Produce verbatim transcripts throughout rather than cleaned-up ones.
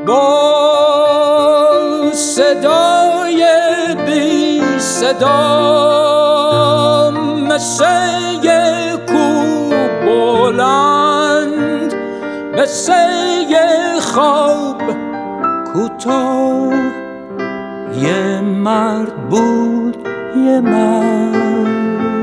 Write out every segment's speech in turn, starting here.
با صدای بی صدا مثل یه کوه بلند، مثل یه خواب کوتاه، یه مرد بود، یه مرد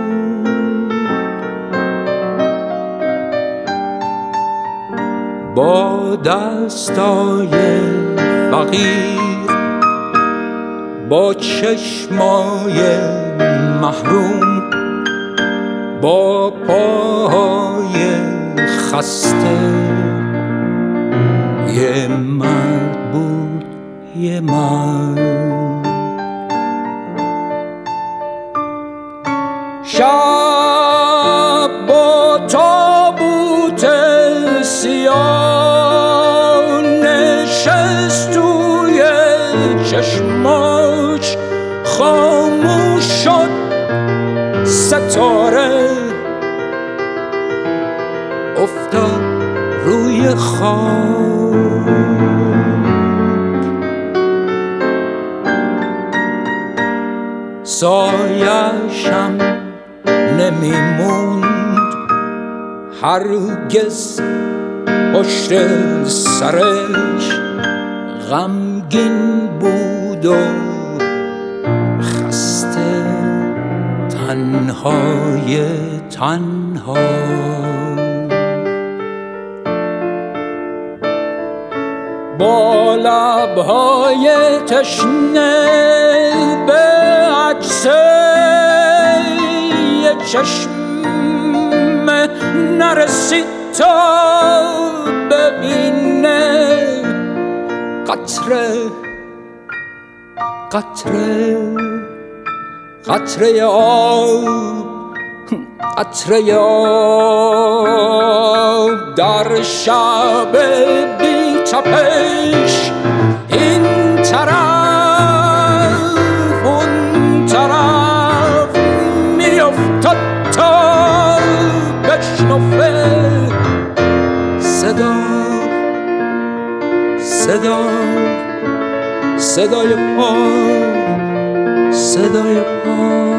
با دستای فقیر، با چشمای محروم، با پاهای خسته، یه مرد بود، یه مرد. شب با تابوت سیاه نشست توی چشماش، خاموش شد ستاره، افتاد روی خاک. سایه‌شم نمیموند هرگز پشت سرش، غمگین بود و خسته، تنهای تنها. با لبهای تشنه به عکس یه چشم نرسید تا ببینه، قطره قطره قطره آب، قطره آب در شب بی تپش، این طرف اون طرف میافتاد تا بشنفه صدا صدا صدای پا، صدای پا.